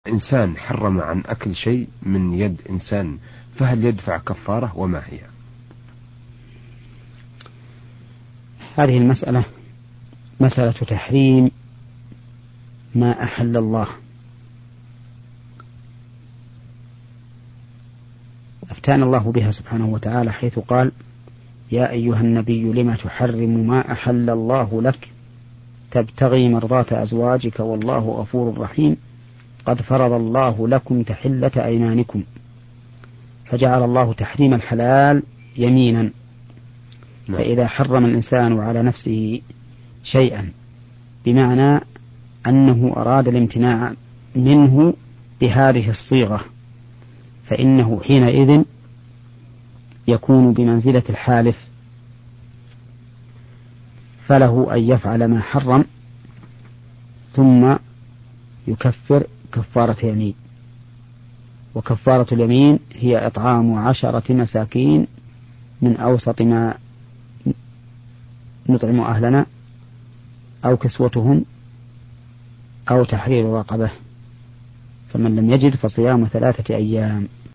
إنسان حرم عن أكل شيء من يد إنسان، فهل يدفع كفارة وما هي؟ هذه المسألة مسألة تحريم ما أحل الله. أفتانا الله بها سبحانه وتعالى حيث قال: يا أيها النبي لم تحرم ما أحل الله لك تبتغي مرضات أزواجك والله غفور رحيم قد فرض الله لكم تحلة أيمانكم. فجعل الله تحريم الحلال يمينا. فإذا حرم الإنسان على نفسه شيئا بمعنى أنه أراد الامتناع منه بهذه الصيغة، فإنه حينئذ يكون بمنزلة الحالف، فله أن يفعل ما حرم ثم يكفر كفارة يمين. وكفارة اليمين هي إطعام 10 مساكين من أوسط ما نطعم أهلنا أو كسوتهم أو تحرير رقبة، فمن لم يجد فصيام 3 أيام.